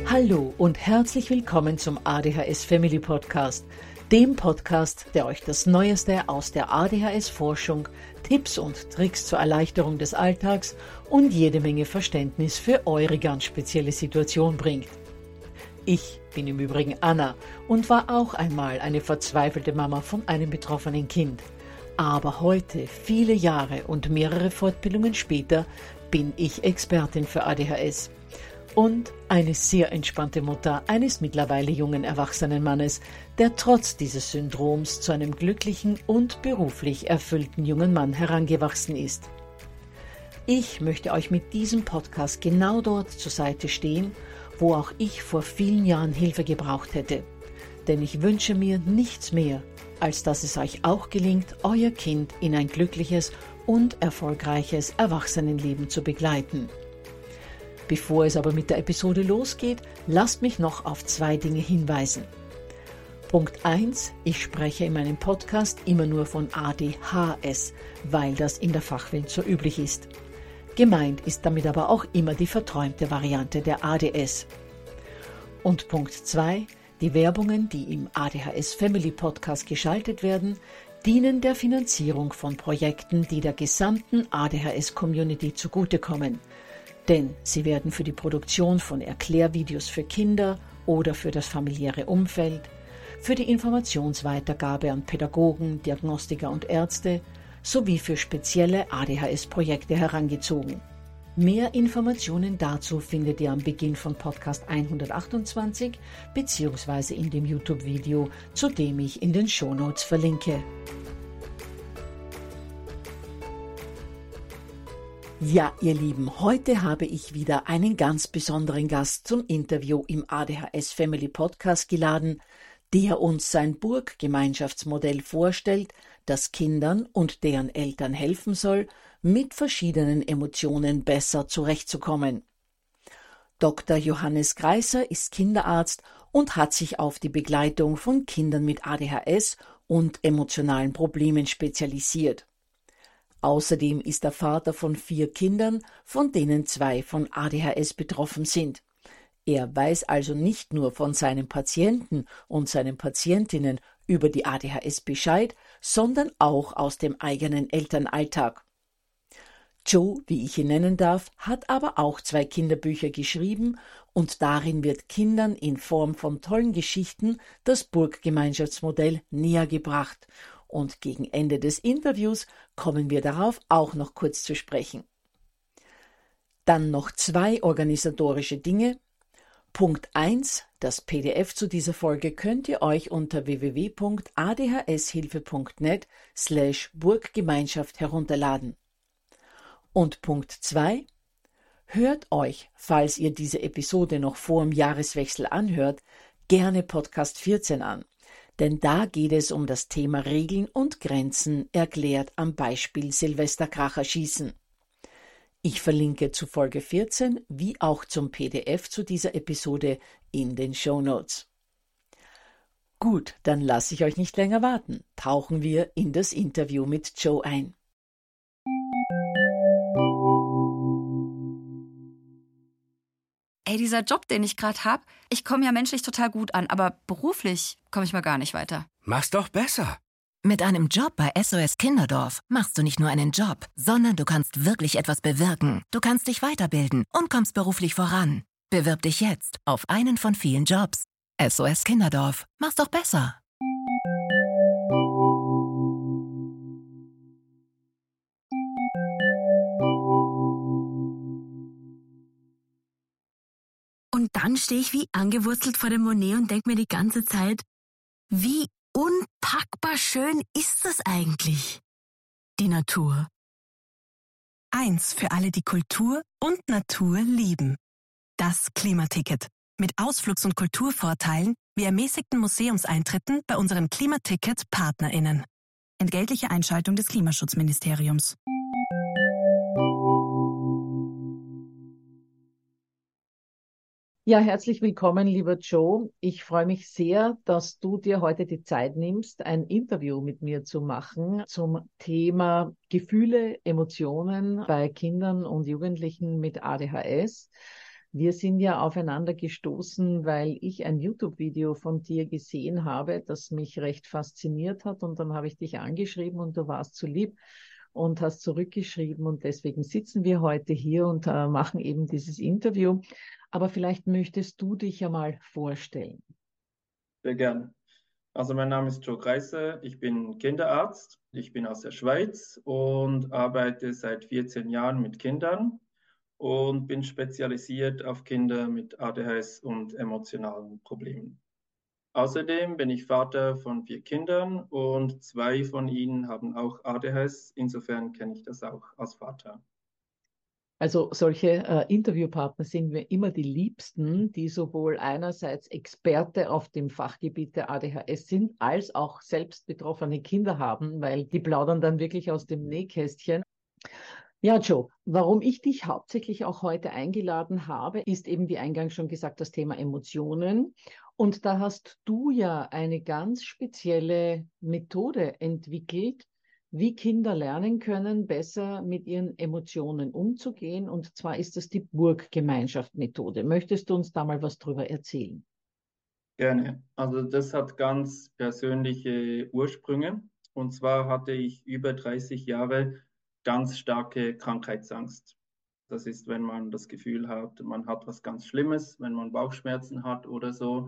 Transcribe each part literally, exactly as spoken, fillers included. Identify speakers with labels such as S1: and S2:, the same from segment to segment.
S1: Hallo und herzlich willkommen zum A D H S Family Podcast, dem Podcast, der euch das Neueste aus der A D H S-Forschung, Tipps und Tricks zur Erleichterung des Alltags und jede Menge Verständnis für eure ganz spezielle Situation bringt. Ich bin im Übrigen Anna und war auch einmal eine verzweifelte Mama von einem betroffenen Kind. Aber heute, viele Jahre und mehrere Fortbildungen später, bin ich Expertin für A D H S. Und eine sehr entspannte Mutter eines mittlerweile jungen erwachsenen Mannes, der trotz dieses Syndroms zu einem glücklichen und beruflich erfüllten jungen Mann herangewachsen ist. Ich möchte euch mit diesem Podcast genau dort zur Seite stehen, wo auch ich vor vielen Jahren Hilfe gebraucht hätte. Denn ich wünsche mir nichts mehr, als dass es euch auch gelingt, euer Kind in ein glückliches und erfolgreiches Erwachsenenleben zu begleiten. Bevor es aber mit der Episode losgeht, lasst mich noch auf zwei Dinge hinweisen. Punkt eins. Ich spreche in meinem Podcast immer nur von A D H S, weil das in der Fachwelt so üblich ist. Gemeint ist damit aber auch immer die verträumte Variante der A D S. Und Punkt zwei. Die Werbungen, die im A D H S Family Podcast geschaltet werden, dienen der Finanzierung von Projekten, die der gesamten A D H S-Community zugutekommen. Denn sie werden für die Produktion von Erklärvideos für Kinder oder für das familiäre Umfeld, für die Informationsweitergabe an Pädagogen, Diagnostiker und Ärzte sowie für spezielle A D H S-Projekte herangezogen. Mehr Informationen dazu findet ihr am Beginn von Podcast hundertachtundzwanzig bzw. in dem YouTube-Video, zu dem ich in den Shownotes verlinke. Ja, ihr Lieben, heute habe ich wieder einen ganz besonderen Gast zum Interview im A D H S Family Podcast geladen, der uns sein Burggemeinschaftsmodell vorstellt, das Kindern und deren Eltern helfen soll, mit verschiedenen Emotionen besser zurechtzukommen. Doktor Johannes Greiser ist Kinderarzt und hat sich auf die Begleitung von Kindern mit A D H S und emotionalen Problemen spezialisiert. Außerdem ist er Vater von vier Kindern, von denen zwei von A D H S betroffen sind. Er weiß also nicht nur von seinen Patienten und seinen Patientinnen über die A D H S Bescheid, sondern auch aus dem eigenen Elternalltag. Joe, wie ich ihn nennen darf, hat aber auch zwei Kinderbücher geschrieben und darin wird Kindern in Form von tollen Geschichten das Burggemeinschaftsmodell näher gebracht. Und gegen Ende des Interviews kommen wir darauf auch noch kurz zu sprechen. Dann noch zwei organisatorische Dinge. Punkt eins. Das P D F zu dieser Folge könnt ihr euch unter w w w punkt a d h s hilfe punkt net slash Burggemeinschaft herunterladen. Und Punkt zwei. Hört euch, falls ihr diese Episode noch vor dem Jahreswechsel anhört, gerne Podcast vierzehn an. Denn da geht es um das Thema Regeln und Grenzen, erklärt am Beispiel Silvesterkracherschießen. Ich verlinke zu Folge vierzehn wie auch zum P D F zu dieser Episode in den Shownotes. Gut, dann lasse ich euch nicht länger warten. Tauchen wir in das Interview mit Joe ein.
S2: Ey, dieser Job, den ich gerade habe, ich komme ja menschlich total gut an, aber beruflich komme ich mal gar nicht weiter.
S3: Mach's doch besser.
S4: Mit einem Job bei S O S Kinderdorf machst du nicht nur einen Job, sondern du kannst wirklich etwas bewirken. Du kannst dich weiterbilden und kommst beruflich voran. Bewirb dich jetzt auf einen von vielen Jobs. S O S Kinderdorf, mach's doch besser.
S5: Und dann stehe ich wie angewurzelt vor dem Monet und denke mir die ganze Zeit, wie unpackbar schön ist das eigentlich, die Natur.
S6: Eins für alle, die Kultur und Natur lieben. Das Klimaticket. Mit Ausflugs- und Kulturvorteilen wie ermäßigten Museumseintritten bei unseren Klimaticket-PartnerInnen. Entgeltliche Einschaltung des Klimaschutzministeriums.
S1: Ja, herzlich willkommen, lieber Joe. Ich freue mich sehr, dass du dir heute die Zeit nimmst, ein Interview mit mir zu machen zum Thema Gefühle, Emotionen bei Kindern und Jugendlichen mit A D H S. Wir sind ja aufeinander gestoßen, weil ich ein YouTube-Video von dir gesehen habe, das mich recht fasziniert hat. Und dann habe ich dich angeschrieben und du warst so lieb und hast zurückgeschrieben. Und deswegen sitzen wir heute hier und äh, machen eben dieses Interview. Aber vielleicht möchtest du dich ja mal vorstellen.
S3: Sehr gern. Also mein Name ist Joe Kreisser, ich bin Kinderarzt, ich bin aus der Schweiz und arbeite seit vierzehn Jahren mit Kindern und bin spezialisiert auf Kinder mit A D H S und emotionalen Problemen. Außerdem bin ich Vater von vier Kindern und zwei von ihnen haben auch A D H S. Insofern kenne ich das auch als Vater.
S1: Also solche äh, Interviewpartner sind mir immer die liebsten, die sowohl einerseits Experte auf dem Fachgebiet der A D H S sind, als auch selbst betroffene Kinder haben, weil die plaudern dann wirklich aus dem Nähkästchen. Ja, Joe, warum ich dich hauptsächlich auch heute eingeladen habe, ist eben, wie eingangs schon gesagt, das Thema Emotionen. Und da hast du ja eine ganz spezielle Methode entwickelt, wie Kinder lernen können, besser mit ihren Emotionen umzugehen. Und zwar ist das die Burggemeinschaft-Methode. Möchtest du uns da mal was drüber erzählen?
S3: Gerne. Also das hat ganz persönliche Ursprünge. Und zwar hatte ich über dreißig Jahre ganz starke Krankheitsangst. Das ist, wenn man das Gefühl hat, man hat was ganz Schlimmes, wenn man Bauchschmerzen hat oder so.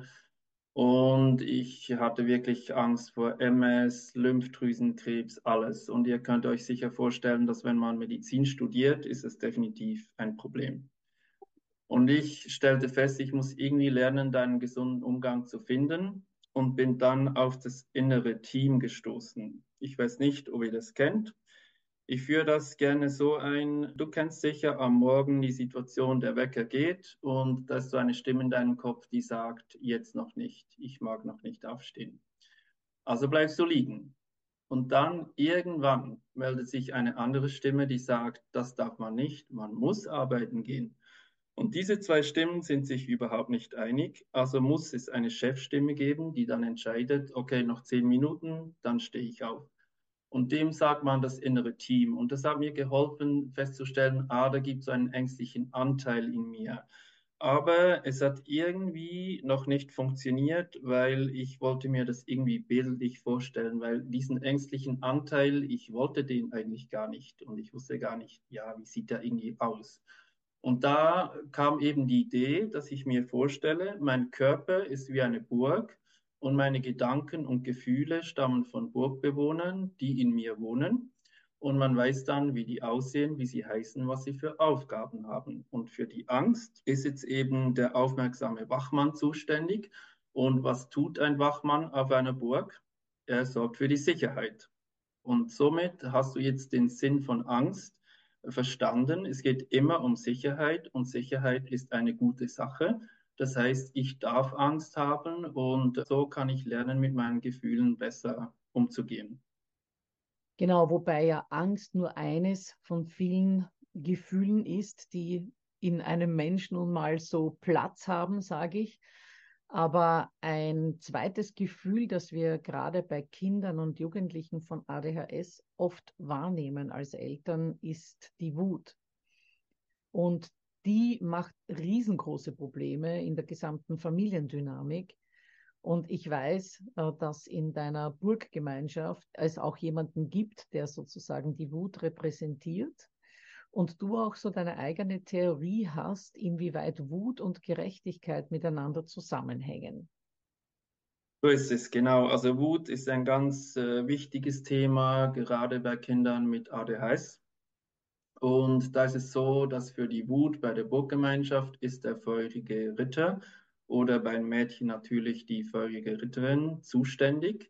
S3: Und ich hatte wirklich Angst vor M S, Lymphdrüsenkrebs, alles. Und ihr könnt euch sicher vorstellen, dass wenn man Medizin studiert, ist es definitiv ein Problem. Und ich stellte fest, ich muss irgendwie lernen, da einen gesunden Umgang zu finden und bin dann auf das innere Team gestoßen. Ich weiß nicht, ob ihr das kennt. Ich führe das gerne so ein. Du kennst sicher am Morgen die Situation, der Wecker geht und da ist so eine Stimme in deinem Kopf, die sagt, jetzt noch nicht, ich mag noch nicht aufstehen. Also bleibst du liegen. Und dann irgendwann meldet sich eine andere Stimme, die sagt, das darf man nicht, man muss arbeiten gehen. Und diese zwei Stimmen sind sich überhaupt nicht einig. Also muss es eine Chefstimme geben, die dann entscheidet, okay, noch zehn Minuten, dann stehe ich auf. Und dem sagt man das innere Team. Und das hat mir geholfen festzustellen, ah, da gibt es so einen ängstlichen Anteil in mir. Aber es hat irgendwie noch nicht funktioniert, weil ich wollte mir das irgendwie bildlich vorstellen, weil diesen ängstlichen Anteil, ich wollte den eigentlich gar nicht. Und ich wusste gar nicht, ja, wie sieht der irgendwie aus? Und da kam eben die Idee, dass ich mir vorstelle, mein Körper ist wie eine Burg und meine Gedanken und Gefühle stammen von Burgbewohnern, die in mir wohnen. Und man weiß dann, wie die aussehen, wie sie heißen, was sie für Aufgaben haben. Und für die Angst ist jetzt eben der aufmerksame Wachmann zuständig. Und was tut ein Wachmann auf einer Burg? Er sorgt für die Sicherheit. Und somit hast du jetzt den Sinn von Angst verstanden. Es geht immer um Sicherheit und Sicherheit ist eine gute Sache. Das heißt, ich darf Angst haben und so kann ich lernen, mit meinen Gefühlen besser umzugehen.
S1: Genau, wobei ja Angst nur eines von vielen Gefühlen ist, die in einem Menschen nun mal so Platz haben, sage ich. Aber ein zweites Gefühl, das wir gerade bei Kindern und Jugendlichen von A D H S oft wahrnehmen als Eltern, ist die Wut. Und die macht riesengroße Probleme in der gesamten Familiendynamik. Und ich weiß, dass in deiner Burggemeinschaft es auch jemanden gibt, der sozusagen die Wut repräsentiert. Und du auch so deine eigene Theorie hast, inwieweit Wut und Gerechtigkeit miteinander zusammenhängen.
S3: So ist es, genau. Also Wut ist ein ganz äh, wichtiges Thema, gerade bei Kindern mit A D H S. Und da ist es so, dass für die Wut bei der Burggemeinschaft ist der feurige Ritter oder bei Mädchen natürlich die feurige Ritterin zuständig.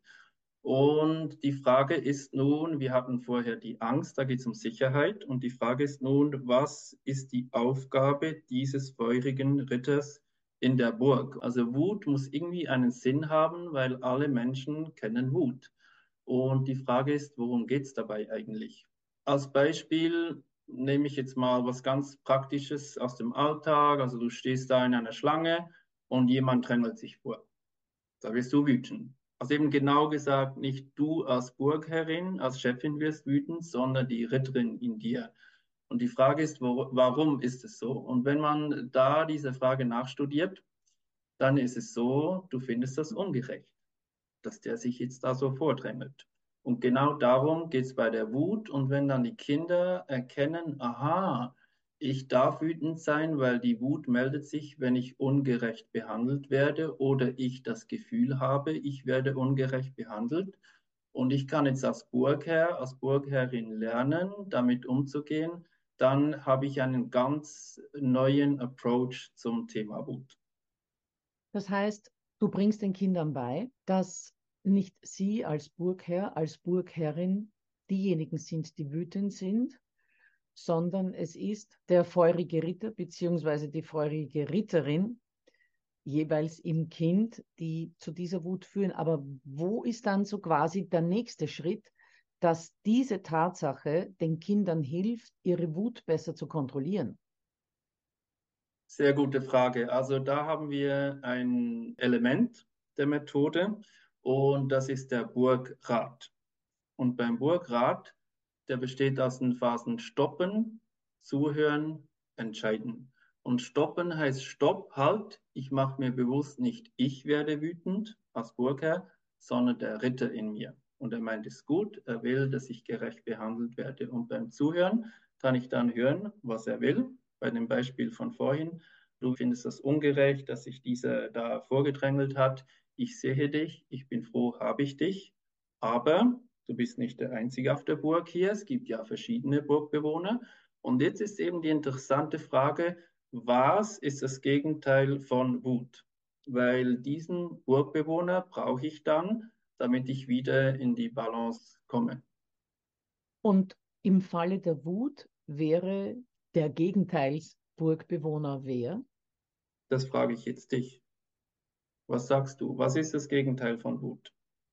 S3: Und die Frage ist nun, wir hatten vorher die Angst, da geht es um Sicherheit. Und die Frage ist nun, was ist die Aufgabe dieses feurigen Ritters in der Burg? Also Wut muss irgendwie einen Sinn haben, weil alle Menschen kennen Wut. Und die Frage ist, worum geht es dabei eigentlich? Als Beispiel nehme ich jetzt mal was ganz Praktisches aus dem Alltag. Also du stehst da in einer Schlange und jemand drängelt sich vor. Da wirst du wütend. Also eben genau gesagt, nicht du als Burgherrin, als Chefin wirst wütend, sondern die Ritterin in dir. Und die Frage ist, wo, warum ist es so? Und wenn man da diese Frage nachstudiert, dann ist es so, du findest das ungerecht, dass der sich jetzt da so vordrängelt. Und genau darum geht es bei der Wut. Und wenn dann die Kinder erkennen, aha, ich darf wütend sein, weil die Wut meldet sich, wenn ich ungerecht behandelt werde oder ich das Gefühl habe, ich werde ungerecht behandelt. Und ich kann jetzt als Burgherr, als Burgherrin lernen, damit umzugehen, dann habe ich einen ganz neuen Approach zum Thema Wut.
S1: Das heißt, du bringst den Kindern bei, dass nicht sie als Burgherr, als Burgherrin diejenigen sind, die wütend sind, sondern es ist der feurige Ritter bzw. die feurige Ritterin, jeweils im Kind, die zu dieser Wut führen. Aber wo ist dann so quasi der nächste Schritt, dass diese Tatsache den Kindern hilft, ihre Wut besser zu kontrollieren?
S3: Sehr gute Frage. Also da haben wir ein Element der Methode und das ist der Burgrat. Und beim Burgrat, der besteht aus den Phasen Stoppen, Zuhören, Entscheiden. Und Stoppen heißt Stopp, halt, ich mache mir bewusst, nicht ich werde wütend als Burgherr, sondern der Ritter in mir. Und er meint es gut, er will, dass ich gerecht behandelt werde. Und beim Zuhören kann ich dann hören, was er will. Bei dem Beispiel von vorhin, du findest das ungerecht, dass sich dieser da vorgedrängelt hat. Ich sehe dich, ich bin froh, habe ich dich. Aber du bist nicht der Einzige auf der Burg hier. Es gibt ja verschiedene Burgbewohner. Und jetzt ist eben die interessante Frage, was ist das Gegenteil von Wut? Weil diesen Burgbewohner brauche ich dann, damit ich wieder in die Balance komme.
S1: Und im Falle der Wut wäre der Gegenteilsburgbewohner wer?
S3: Das frage ich jetzt dich. Was sagst du? Was ist das Gegenteil von Wut?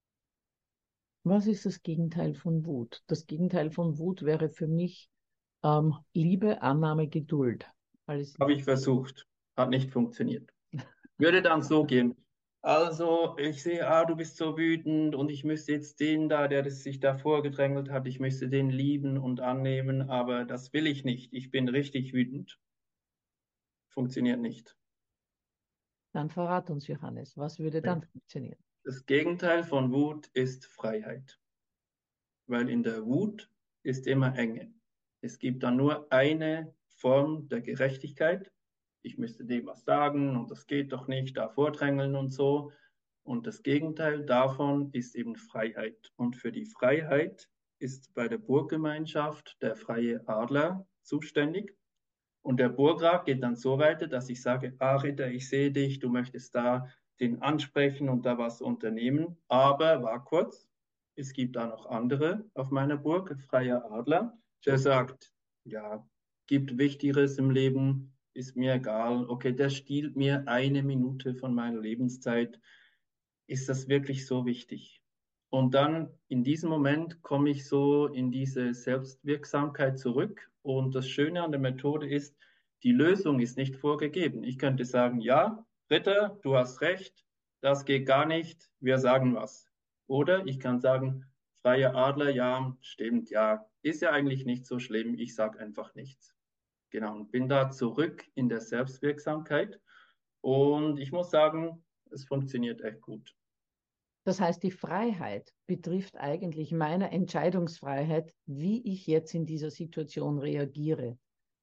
S1: Was ist das Gegenteil von Wut? Das Gegenteil von Wut wäre für mich ähm, Liebe, Annahme, Geduld. Alles
S3: Habe ich versucht. Hat nicht funktioniert. Würde dann so gehen. Also, ich sehe, ah, du bist so wütend und ich müsste jetzt den da, der das sich da vorgedrängelt hat, ich müsste den lieben und annehmen, aber das will ich nicht. Ich bin richtig wütend. Funktioniert nicht.
S1: Dann verrat uns, Johannes, was würde dann funktionieren?
S3: Das Gegenteil von Wut ist Freiheit. Weil in der Wut ist immer Enge. Es gibt dann nur eine Form der Gerechtigkeit. Ich müsste dem was sagen und das geht doch nicht, da vordrängeln und so. Und das Gegenteil davon ist eben Freiheit. Und für die Freiheit ist bei der Burggemeinschaft der freie Adler zuständig. Und der Burgrat geht dann so weiter, dass ich sage, ah Ritter, ich sehe dich, du möchtest da den ansprechen und da was unternehmen. Aber war kurz, es gibt da noch andere auf meiner Burg, freier Adler, der sagt, ja, gibt Wichtigeres im Leben, ist mir egal. Okay, der stiehlt mir eine Minute von meiner Lebenszeit. Ist das wirklich so wichtig? Und dann in diesem Moment komme ich so in diese Selbstwirksamkeit zurück. Und das Schöne an der Methode ist, die Lösung ist nicht vorgegeben. Ich könnte sagen, ja, Ritter, du hast recht, das geht gar nicht, wir sagen was. Oder ich kann sagen, freier Adler, ja, stimmt, ja, ist ja eigentlich nicht so schlimm, ich sage einfach nichts. Genau, und bin da zurück in der Selbstwirksamkeit. Und ich muss sagen, es funktioniert echt gut.
S1: Das heißt, die Freiheit betrifft eigentlich meine Entscheidungsfreiheit, wie ich jetzt in dieser Situation reagiere.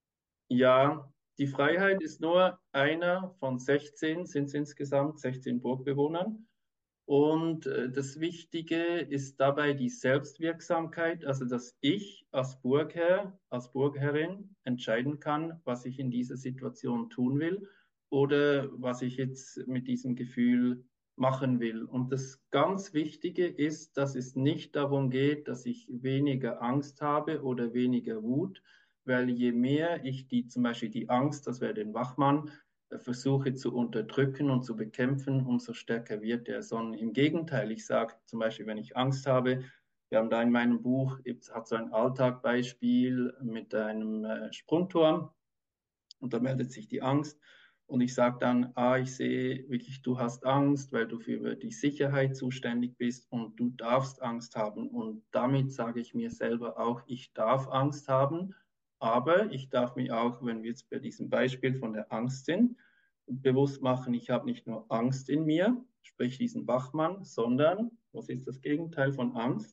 S3: Ja, die Freiheit ist nur einer von sechzehn, sind es insgesamt sechzehn Burgbewohnern. Und äh, das Wichtige ist dabei die Selbstwirksamkeit, also dass ich als Burgherr, als Burgherrin entscheiden kann, was ich in dieser Situation tun will oder was ich jetzt mit diesem Gefühl machen will. Und das ganz Wichtige ist, dass es nicht darum geht, dass ich weniger Angst habe oder weniger Wut, weil je mehr ich die, zum Beispiel die Angst, das wäre den Wachmann, versuche zu unterdrücken und zu bekämpfen, umso stärker wird er. Sondern im Gegenteil, ich sage zum Beispiel, wenn ich Angst habe, wir haben da in meinem Buch, hat so ein Alltagbeispiel mit einem äh, Sprungturm und da meldet sich die Angst und ich sage dann, ah, ich sehe wirklich, du hast Angst, weil du für die Sicherheit zuständig bist und du darfst Angst haben und damit sage ich mir selber auch, ich darf Angst haben Aber ich darf mir auch, wenn wir jetzt bei diesem Beispiel von der Angst sind, bewusst machen, ich habe nicht nur Angst in mir, sprich diesen Wachmann, sondern, was ist das Gegenteil von Angst?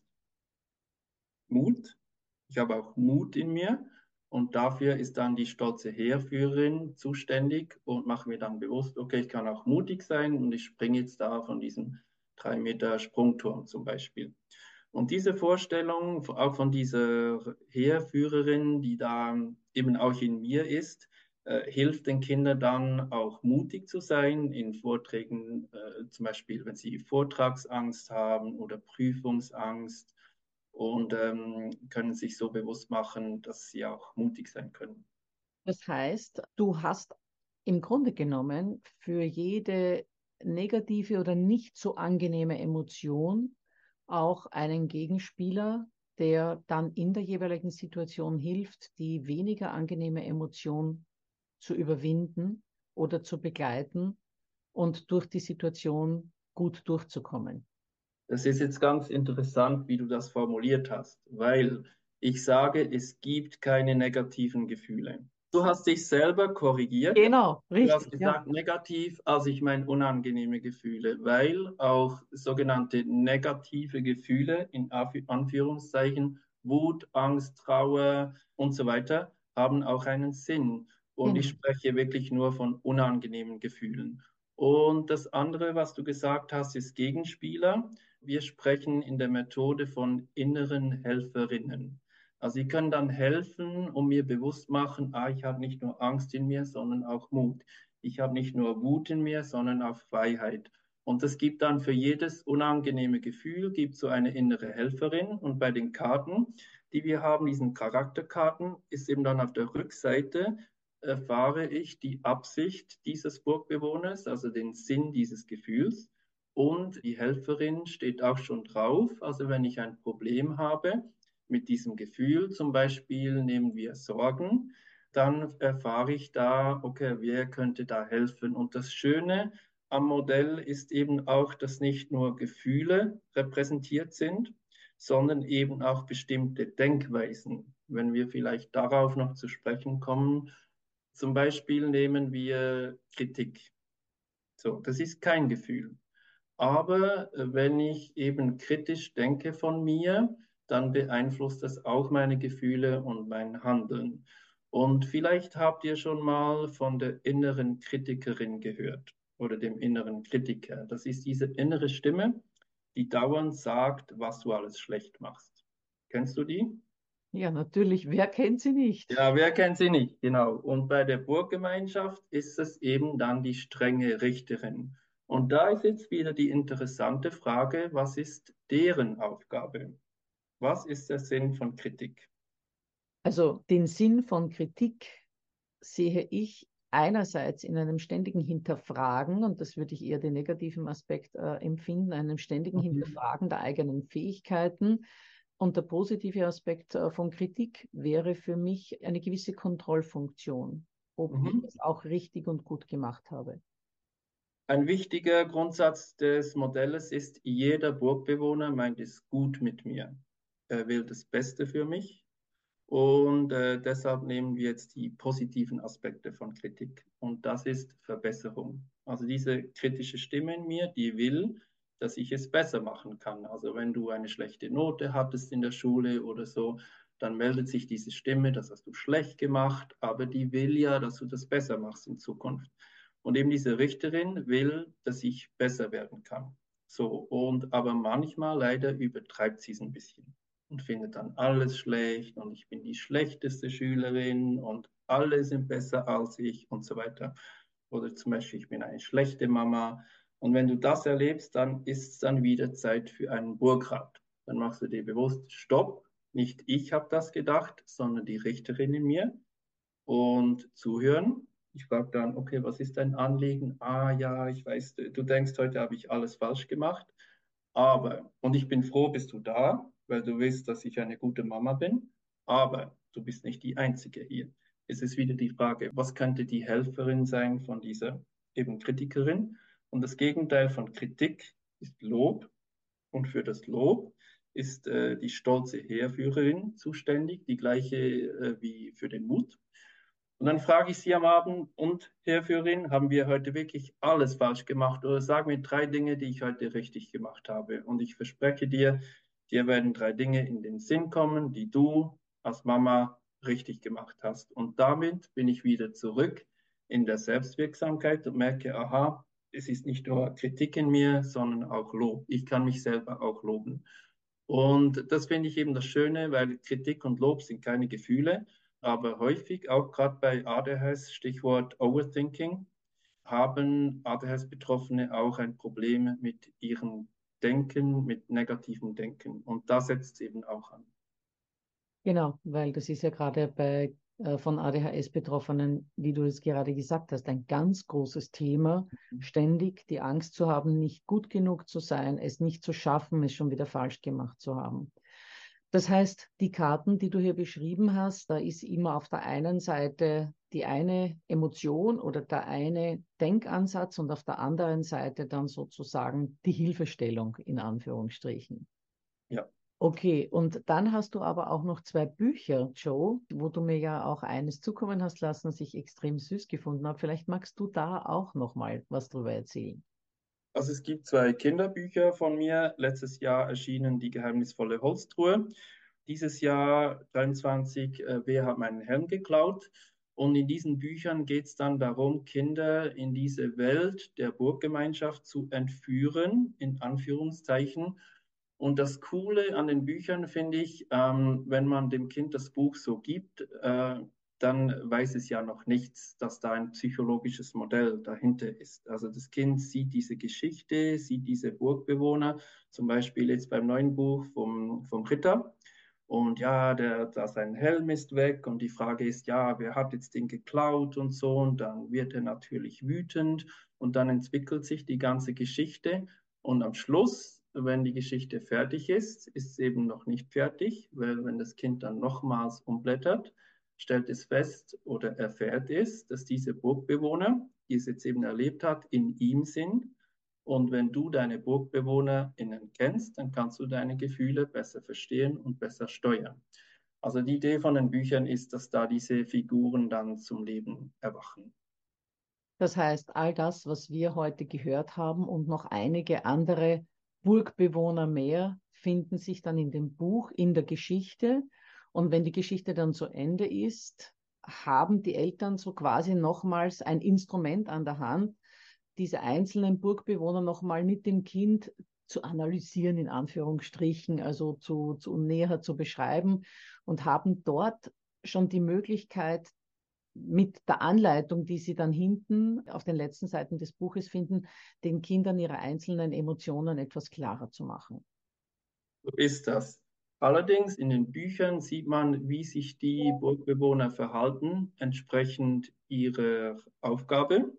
S3: Mut. Ich habe auch Mut in mir und dafür ist dann die stolze Heerführerin zuständig und mache mir dann bewusst, okay, ich kann auch mutig sein und ich springe jetzt da von diesem drei Meter Sprungturm zum Beispiel. Und diese Vorstellung, auch von dieser Heerführerin, die da eben auch in mir ist, äh, hilft den Kindern dann auch mutig zu sein in Vorträgen, äh, zum Beispiel wenn sie Vortragsangst haben oder Prüfungsangst und ähm, können sich so bewusst machen, dass sie auch mutig sein können.
S1: Das heißt, du hast im Grunde genommen für jede negative oder nicht so angenehme Emotion auch einen Gegenspieler, der dann in der jeweiligen Situation hilft, die weniger angenehme Emotion zu überwinden oder zu begleiten und durch die Situation gut durchzukommen.
S3: Das ist jetzt ganz interessant, wie du das formuliert hast, weil ich sage, es gibt keine negativen Gefühle. Du hast dich selber korrigiert.
S1: Genau,
S3: Du hast
S1: richtig, ja.
S3: gesagt, negativ, also ich meine unangenehme Gefühle, weil auch sogenannte negative Gefühle, in Anführungszeichen, Wut, Angst, Trauer und so weiter, haben auch einen Sinn. Und
S1: Genau.
S3: ich spreche wirklich nur von unangenehmen Gefühlen. Und das andere, was du gesagt hast, ist Gegenspieler. Wir sprechen in der Methode von inneren Helferinnen. Also sie können dann helfen und mir bewusst machen, ah, ich habe nicht nur Angst in mir, sondern auch Mut. Ich habe nicht nur Wut in mir, sondern auch Freiheit. Und das gibt dann für jedes unangenehme Gefühl, gibt so eine innere Helferin. Und bei den Karten, die wir haben, diesen Charakterkarten, ist eben dann auf der Rückseite, erfahre ich die Absicht dieses Burgbewohners, also den Sinn dieses Gefühls. Und die Helferin steht auch schon drauf. Also wenn ich ein Problem habe mit diesem Gefühl, zum Beispiel nehmen wir Sorgen, dann erfahre ich da, okay, wer könnte da helfen? Und das Schöne am Modell ist eben auch, dass nicht nur Gefühle repräsentiert sind, sondern eben auch bestimmte Denkweisen. Wenn wir vielleicht darauf noch zu sprechen kommen, zum Beispiel nehmen wir Kritik. So, das ist kein Gefühl. Aber äh, wenn ich eben kritisch denke von mir, dann beeinflusst das auch meine Gefühle und mein Handeln. Und vielleicht habt ihr schon mal von der inneren Kritikerin gehört oder dem inneren Kritiker. Das ist diese innere Stimme, die dauernd sagt, was du alles schlecht machst. Kennst du die?
S1: Ja, natürlich. Wer kennt sie nicht?
S3: Ja, wer kennt sie nicht? Genau. Und bei der Burggemeinschaft ist es eben dann die strenge Richterin. Und da ist jetzt wieder die interessante Frage, was ist deren Aufgabe? Was ist der Sinn von Kritik?
S1: Also den Sinn von Kritik sehe ich einerseits in einem ständigen Hinterfragen, und das würde ich eher den negativen Aspekt äh, empfinden, einem ständigen
S3: Mhm.
S1: Hinterfragen der eigenen Fähigkeiten. Und der positive Aspekt äh, von Kritik wäre für mich eine gewisse Kontrollfunktion, ob ich
S3: Mhm.
S1: es auch richtig und gut gemacht habe.
S3: Ein wichtiger Grundsatz des Modells ist, jeder Burgbewohner meint es gut mit mir. Er will das Beste für mich. Und äh, deshalb nehmen wir jetzt die positiven Aspekte von Kritik. Und das ist Verbesserung. Also diese kritische Stimme in mir, die will, dass ich es besser machen kann. Also wenn du eine schlechte Note hattest in der Schule oder so, dann meldet sich diese Stimme, das hast du schlecht gemacht, aber die will ja, dass du das besser machst in Zukunft. Und eben diese Richterin will, dass ich besser werden kann. So, und aber manchmal leider übertreibt sie es ein bisschen und findet dann alles schlecht und ich bin die schlechteste Schülerin und alle sind besser als ich und so weiter. Oder zum Beispiel, ich bin eine schlechte Mama. Und wenn du das erlebst, dann ist es dann wieder Zeit für einen Burgrat. Dann machst du dir bewusst, stopp, nicht ich habe das gedacht, sondern die Richterin in mir und zuhören. Ich frage dann, okay, was ist dein Anliegen? Ah ja, ich weiß, du denkst, heute habe ich alles falsch gemacht. Aber, und ich bin froh, bist du da, weil du weißt, dass ich eine gute Mama bin. Aber du bist nicht die Einzige hier. Es ist wieder die Frage, was könnte die Helferin sein von dieser eben Kritikerin? Und das Gegenteil von Kritik ist Lob. Und für das Lob ist äh, die stolze Heerführerin zuständig, die gleiche äh, wie für den Mut. Und dann frage ich sie am Abend, und Heerführerin, haben wir heute wirklich alles falsch gemacht? Oder sag mir drei Dinge, die ich heute richtig gemacht habe. Und ich verspreche dir, dir werden drei Dinge in den Sinn kommen, die du als Mama richtig gemacht hast. Und damit bin ich wieder zurück in der Selbstwirksamkeit und merke, aha, es ist nicht nur Kritik in mir, sondern auch Lob. Ich kann mich selber auch loben. Und das finde ich eben das Schöne, weil Kritik und Lob sind keine Gefühle, aber häufig, auch gerade bei A D H S, Stichwort Overthinking, haben A D H S-Betroffene auch ein Problem mit ihrem Denken, mit negativem Denken. Und da setzt es eben auch an.
S1: Genau, weil das ist ja gerade bei äh, von A D H S-Betroffenen, wie du es gerade gesagt hast, ein ganz großes Thema, ständig die Angst zu haben, nicht gut genug zu sein, es nicht zu schaffen, es schon wieder falsch gemacht zu haben. Das heißt, die Karten, die du hier beschrieben hast, da ist immer auf der einen Seite die eine Emotion oder der eine Denkansatz und auf der anderen Seite dann sozusagen die Hilfestellung in Anführungsstrichen.
S3: Ja.
S1: Okay, und dann hast du aber auch noch zwei Bücher, Joe, wo du mir ja auch eines zukommen hast lassen, das ich extrem süß gefunden habe. Vielleicht magst du da auch noch mal was drüber erzählen.
S3: Also es gibt zwei Kinderbücher von mir, letztes Jahr erschienen Die geheimnisvolle Holztruhe. Dieses Jahr dreiundzwanzig, äh, Wer hat meinen Helm geklaut? Und in diesen Büchern geht es dann darum, Kinder in diese Welt der Burggemeinschaft zu entführen, in Anführungszeichen. Und das Coole an den Büchern finde ich, ähm, wenn man dem Kind das Buch so gibt, äh, dann weiß es ja noch nichts, dass da ein psychologisches Modell dahinter ist. Also das Kind sieht diese Geschichte, sieht diese Burgbewohner, zum Beispiel jetzt beim neuen Buch vom, vom Ritter. Und ja, der, da sein Helm ist weg und die Frage ist, ja, wer hat jetzt den geklaut und so. Und dann wird er natürlich wütend und dann entwickelt sich die ganze Geschichte. Und am Schluss, wenn die Geschichte fertig ist, ist es eben noch nicht fertig, weil wenn das Kind dann nochmals umblättert, stellt es fest oder erfährt es, dass diese Burgbewohner, die es jetzt eben erlebt hat, in ihm sind. Und wenn du deine BurgbewohnerInnen kennst, dann kannst du deine Gefühle besser verstehen und besser steuern. Also die Idee von den Büchern ist, dass da diese Figuren dann zum Leben erwachen.
S1: Das heißt, all das, was wir heute gehört haben und noch einige andere Burgbewohner mehr, finden sich dann in dem Buch, in der Geschichte. Und wenn die Geschichte dann zu Ende ist, haben die Eltern so quasi nochmals ein Instrument an der Hand, diese einzelnen Burgbewohner nochmal mit dem Kind zu analysieren, in Anführungsstrichen, also zu, zu näher zu beschreiben und haben dort schon die Möglichkeit, mit der Anleitung, die sie dann hinten auf den letzten Seiten des Buches finden, den Kindern ihre einzelnen Emotionen etwas klarer zu machen.
S3: So ist das. Allerdings in den Büchern sieht man, wie sich die Burgbewohner verhalten, entsprechend ihrer Aufgabe.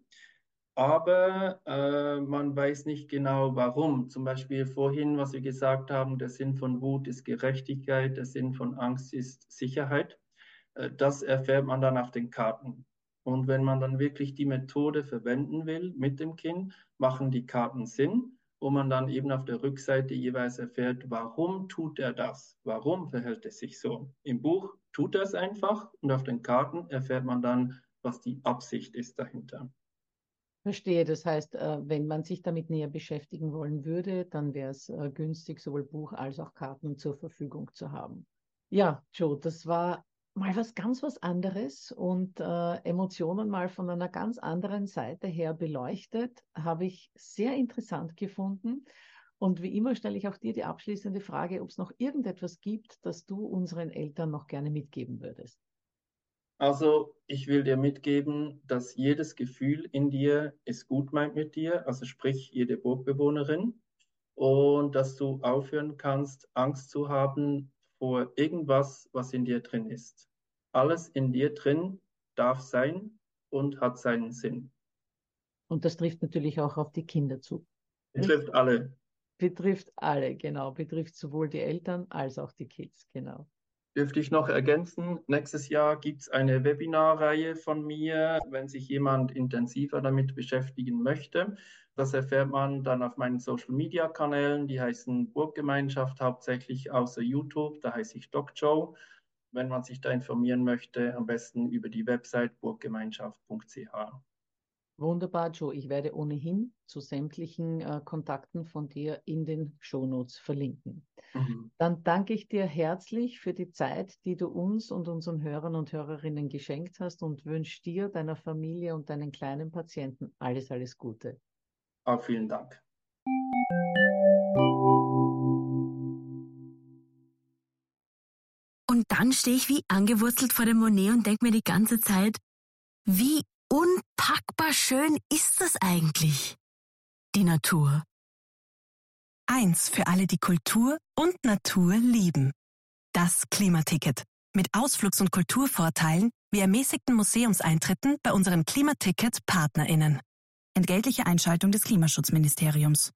S3: Aber äh, man weiß nicht genau, warum. Zum Beispiel vorhin, was wir gesagt haben, der Sinn von Wut ist Gerechtigkeit, der Sinn von Angst ist Sicherheit. Äh, das erfährt man dann auf den Karten. Und wenn man dann wirklich die Methode verwenden will mit dem Kind, machen die Karten Sinn, wo man dann eben auf der Rückseite jeweils erfährt, warum tut er das? Warum verhält er sich so? Im Buch tut er es einfach und auf den Karten erfährt man dann, was die Absicht ist dahinter.
S1: Verstehe, das heißt, wenn man sich damit näher beschäftigen wollen würde, dann wäre es günstig, sowohl Buch als auch Karten zur Verfügung zu haben. Ja, Joe, das war mal was ganz was anderes und äh, Emotionen mal von einer ganz anderen Seite her beleuchtet, habe ich sehr interessant gefunden. Und wie immer stelle ich auch dir die abschließende Frage, ob es noch irgendetwas gibt, das du unseren Eltern noch gerne mitgeben würdest.
S3: Also ich will dir mitgeben, dass jedes Gefühl in dir es gut meint mit dir, also sprich jede Burgbewohnerin, und dass du aufhören kannst, Angst zu haben vor irgendwas, was in dir drin ist. Alles in dir drin darf sein und hat seinen Sinn.
S1: Und das trifft natürlich auch auf die Kinder zu.
S3: Betrifft alle.
S1: Betrifft alle, genau. Betrifft sowohl die Eltern als auch die Kids, genau.
S3: Dürfte ich noch ergänzen, nächstes Jahr gibt es eine Webinarreihe von mir, wenn sich jemand intensiver damit beschäftigen möchte. Das erfährt man dann auf meinen Social-Media-Kanälen, die heißen Burggemeinschaft, hauptsächlich außer YouTube, da heiße ich Doc Joe. Wenn man sich da informieren möchte, am besten über die Website burggemeinschaft punkt c h.
S1: Wunderbar, Joe. Ich werde ohnehin zu sämtlichen äh, Kontakten von dir in den Shownotes verlinken. Mhm. Dann danke ich dir herzlich für die Zeit, die du uns und unseren Hörern und Hörerinnen geschenkt hast und wünsche dir, deiner Familie und deinen kleinen Patienten alles, alles Gute.
S3: Auch vielen Dank.
S5: Und dann stehe ich wie angewurzelt vor dem Monet und denke mir die ganze Zeit, wie unpackbar schön ist das eigentlich, die Natur.
S6: Eins für alle, die Kultur und Natur lieben. Das Klimaticket. Mit Ausflugs- und Kulturvorteilen wie ermäßigten Museumseintritten bei unseren Klimaticket-PartnerInnen. Entgeltliche Einschaltung des Klimaschutzministeriums.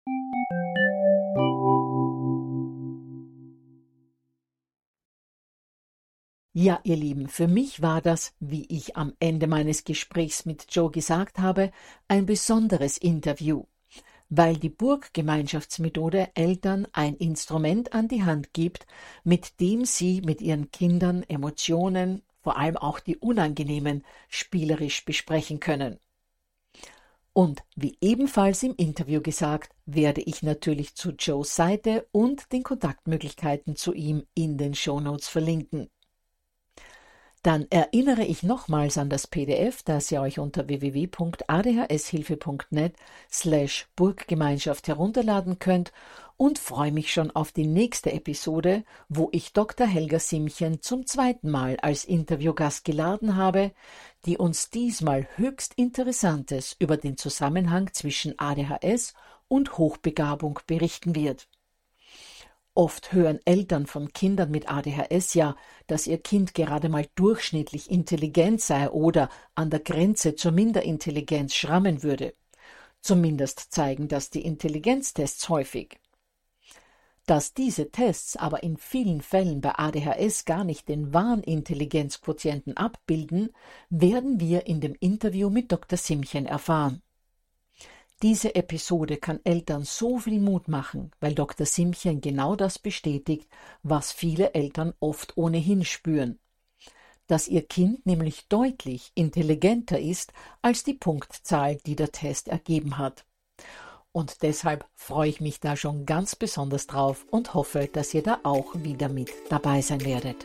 S1: Ja, ihr Lieben, für mich war das, wie ich am Ende meines Gesprächs mit Joe gesagt habe, ein besonderes Interview, weil die Burggemeinschaftsmethode Eltern ein Instrument an die Hand gibt, mit dem sie mit ihren Kindern Emotionen, vor allem auch die unangenehmen, spielerisch besprechen können. Und wie ebenfalls im Interview gesagt, werde ich natürlich zu Joes Seite und den Kontaktmöglichkeiten zu ihm in den Shownotes verlinken. Dann erinnere ich nochmals an das P D F, das ihr euch unter w w w punkt a d h s hilfe punkt net slash Burggemeinschaft herunterladen könnt und freue mich schon auf die nächste Episode, wo ich Doktor Helga Simchen zum zweiten Mal als Interviewgast geladen habe, die uns diesmal höchst Interessantes über den Zusammenhang zwischen A D H S und Hochbegabung berichten wird. Oft hören Eltern von Kindern mit A D H S ja, dass ihr Kind gerade mal durchschnittlich intelligent sei oder an der Grenze zur Minderintelligenz schrammen würde. Zumindest zeigen das die Intelligenztests häufig. Dass diese Tests aber in vielen Fällen bei A D H S gar nicht den wahren Intelligenzquotienten abbilden, werden wir in dem Interview mit Doktor Simchen erfahren. Diese Episode kann Eltern so viel Mut machen, weil Doktor Simchen genau das bestätigt, was viele Eltern oft ohnehin spüren. Dass ihr Kind nämlich deutlich intelligenter ist als die Punktzahl, die der Test ergeben hat. Und deshalb freue ich mich da schon ganz besonders drauf und hoffe, dass ihr da auch wieder mit dabei sein werdet.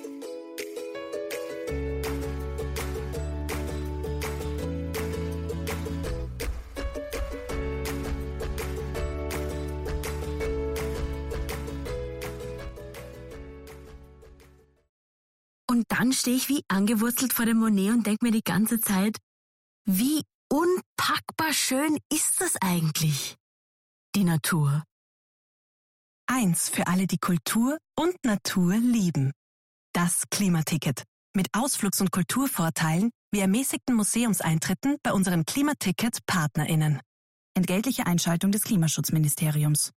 S5: Und dann stehe ich wie angewurzelt vor dem Monet und denke mir die ganze Zeit, wie unpackbar schön ist das eigentlich, die Natur.
S6: Eins für alle, die Kultur und Natur lieben. Das Klimaticket. Mit Ausflugs- und Kulturvorteilen wie ermäßigten Museumseintritten bei unseren Klimaticket-PartnerInnen. Entgeltliche Einschaltung des Klimaschutzministeriums.